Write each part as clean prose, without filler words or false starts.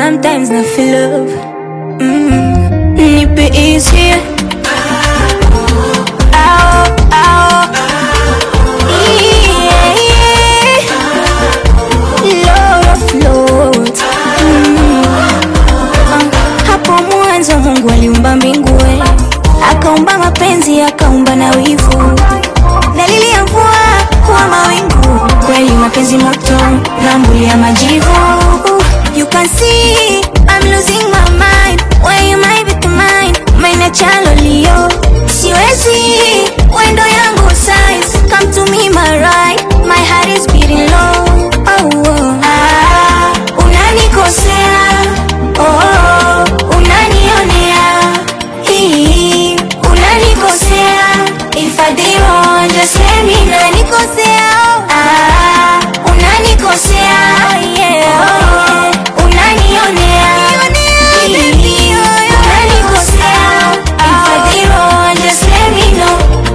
sometimes na feel love. Nipe easy. Hapo mwanzo Mungu aliumba mbingu, akaumba mapenzi, akaumba na wivu. Dalili ya mvua huwa mawingu, kweli mapenzi moto na mbuli ya majivu. You can see I'm losing my mind, where you might be to mine. Maina chalo liyo, siwezi wendo yangu size. Come to me my right, my heart is beating low. Unanikosea, unanionea, unanikosea. If I did wrong, just let me know. Unanikosea, unanikosea, unanionea, unanikosea. If I did wrong, just let me know.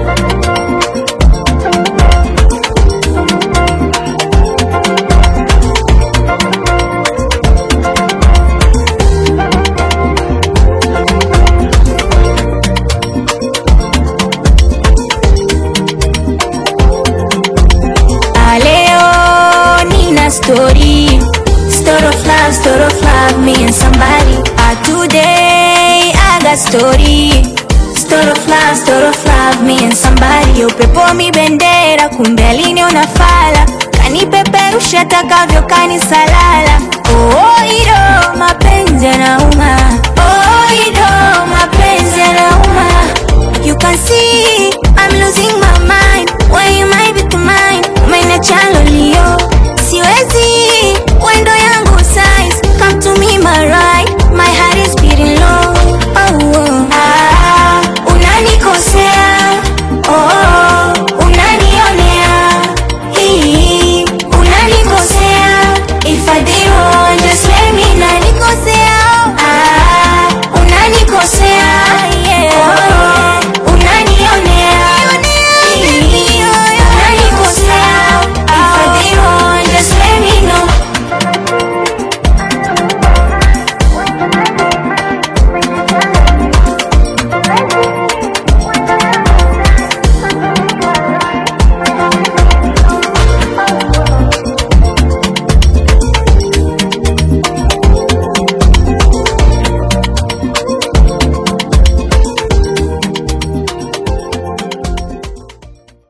Story of love, me and somebody. Today I got story of love, me and somebody. Upepo mi bendera, kumbe aliniona fala, kanipeperusha takavyo kanisalala. Ido mapenzi yanauma, ido mapenzi yanauma. You can see I'm losing my mind, where you might be to mine. Maina chalo liyo, siwezi